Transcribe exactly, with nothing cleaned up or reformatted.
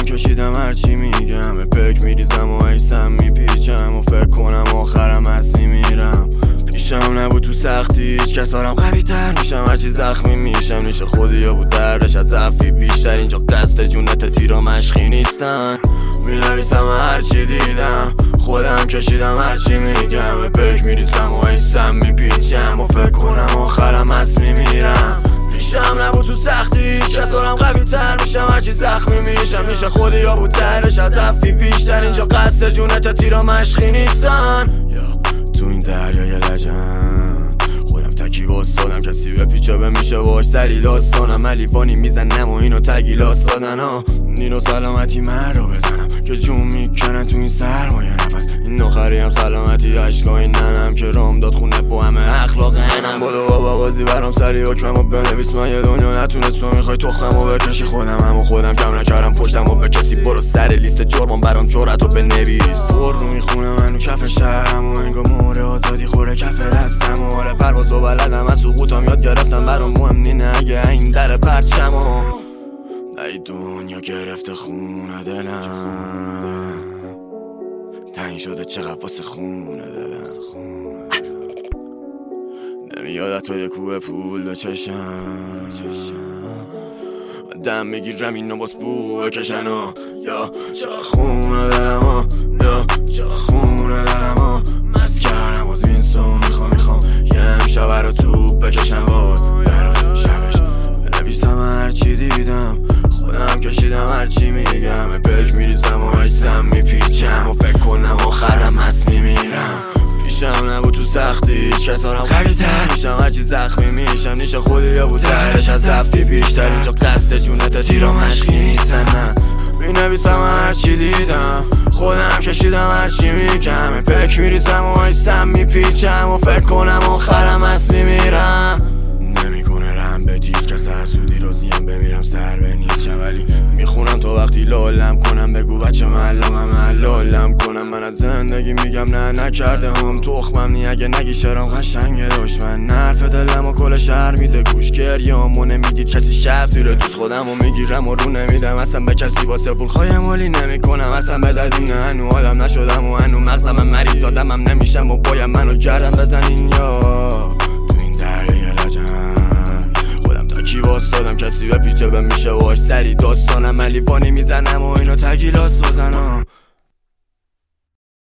کشیدم هرچی میگم به پک میریزم و ایسم میپیچم و فکر کنم آخرم هست میمیرم. پیشم نبود تو سختی هیچ کس آرم قوی تر میشم هرچی زخمی میشم. نیشه خودی یا بود دردش از ضعفی بیشتر. اینجا قصد جونت تیرا مشخی نیستن. مینویسم هرچی دیدم خودم کشیدم هرچی میگم به پک میریزم و ایسم میپیچم و فکر کنم آخرم هست میمیرم. پیشم نبود تو سختی هیچ کس آرم قوی تر میشم هرچی زخمی میشم. نیشه خودی یا بود دردش از ضعفی بیشتر. اینجا قصد جونت تیرا مشخی نیستن. تو این دریای لجن خودم تکی واسادم کسی به پیچه بمیشه باش سری داستانم. علیفانی میزنم و اینو تگیلاس دادن ها. اینو سلامتی من رو بزنم که جون میکنن تو این سرمایه نفس. این آخری هم سلامتی عشقای ننم که رام داد خونه با همه اخلاق هنم. بودو بابا بازی برام سری حکمم و بنویس من یه دنیا نتونست تو میخوای تخمم و بکشی. خودم هم و خودم کم نکردم پشتم و به کسی برو سر لیست جرمان برام جرأت و بنویس. پر رو میخونه منو کف شهرم و انگار مهر آزادی خوره کف دستم و حال پرواز و بلدم از سقوطم یاد گرفتم برام مهم نینه اگه این در پرچم و ای دنیا گرفته خونه دلم تنگ شده چقدر واسه خونه دلم. نمیاد تو یه کوه پول به چشم دم میگیرم اینو باز بو بکشن و یا چقدر خونه دلم یا چقدر خونه دلم مست کردم باز این سو میخوام میخوام یه امشب رو تو بکشم باز برای شبش بنویسم هرچی دیدم خودم کشیدم هرچی میگم به پک میریزم و ایسم میپیچم و فکر کنم آخرم هست میمیرم. پیشم نبود تو سختی هیچ کس آرم قوی تر میشم هرچی زخمی میشم. نیشه خودی یا بود دردش از ضعفی بیشتر. اینجا قصد جونت تیرا مشخی نیستن. من مینویسم هرچی دیدم خودم کشیدم هرچی میگم به پک میریزم و ایسم میپیچم و فکر کنم آخرم هست میمیرم. نمیکنه رم به هیچ کس حسودی راضیم بمیرم سر به نیچم ولی میخونم تو وقتی لالم کنم بگو بچه محلم همه لالم کنم. من از زندگی میگم نه نکرده هم تخمم نی اگه نگی شرام قشنگه دشمن. نرف دلم و کل شهر میده گوش گریامو نمیدید کسی شب زیر دوش خودم و میگیرم و رو نمیدم اصلا به کسی واسه پول خواهی مالی نمیکنم اصلا به دردیم نه هنو آدم نشدم و هنو مغزم من مریض آدمم نمیشم و باید منو گردم بزنین یا تو این دریای لجن خودم تکی واسادم کسی به پیچه به میشه واش سری داستانم علیفانی میزنم و اینو تگیل